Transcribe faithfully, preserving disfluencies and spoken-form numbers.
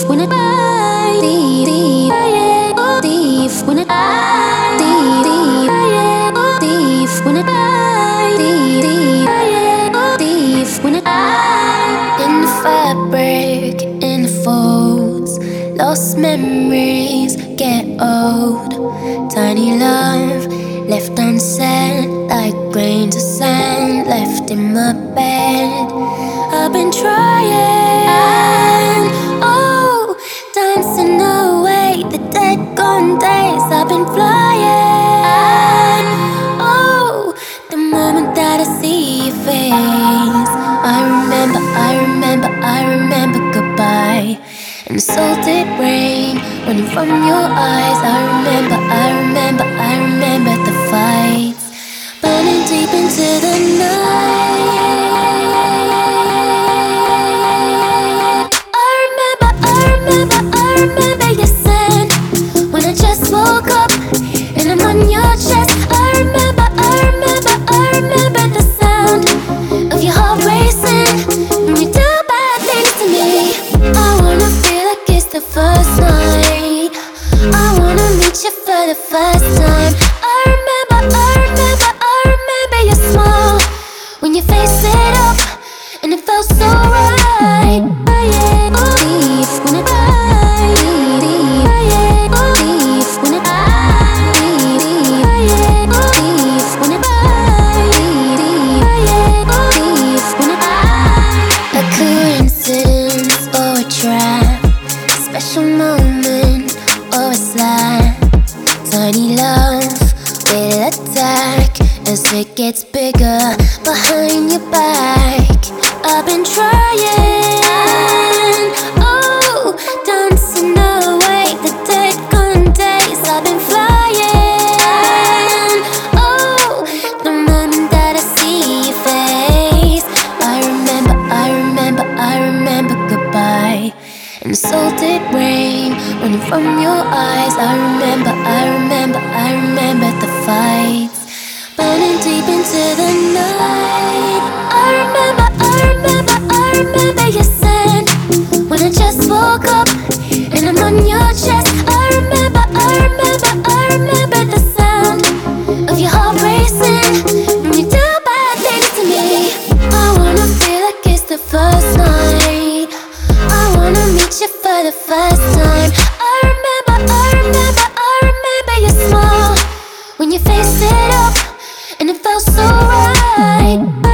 when I buy deep, deep, oh, deep when I buy deep, deep, oh, deep when I buy deep, deep, oh, deep when I buy. In the fabric, in the folds, lost memories get old. Tiny love left unsaid, like grains of sand left in my bed. I've been trying, oh, dancing away the dead gone days. I've been flying, oh, the moment that I see your face, I remember, I remember, I remember goodbye. And the salted rain running from your eyes. I remember, I remember, I remember the fights burning deep into the night. I remember, I remember, I remember your scent when I just woke up and I'm on your chest. I remember, I remember, I remember the sound of your heart racing when you do bad things to me. I wanna feel like it's the first night. I wanna meet you for the first time. I remember, I remember, I remember your smile when you faced it up and it felt so right. Oh, deep when I buy, deep, oh, deep when I buy, deep, oh, deep when I buy, deep, oh, deep when I buy. A coincidence or a trap, a special moment or a slap. Tiny love will attack as it gets bigger behind your back. I've been trying, oh, dancing away the dead gone days. I've been flying, oh, the moment that I see your face, I remember, I remember, I remember goodbye. And the salted rain running from your eyes. I remember, I remember, I remember the fights burning deep into the night. I remember, I remember, I remember your scent when I just woke up and I'm on your chest. I remember, I remember, I remember the sound of your heart racing when you do bad things to me. I wanna feel like it's the first night. I wanna meet you for the first time. I remember, I remember, I remember your smile when you faced it up and it felt so right.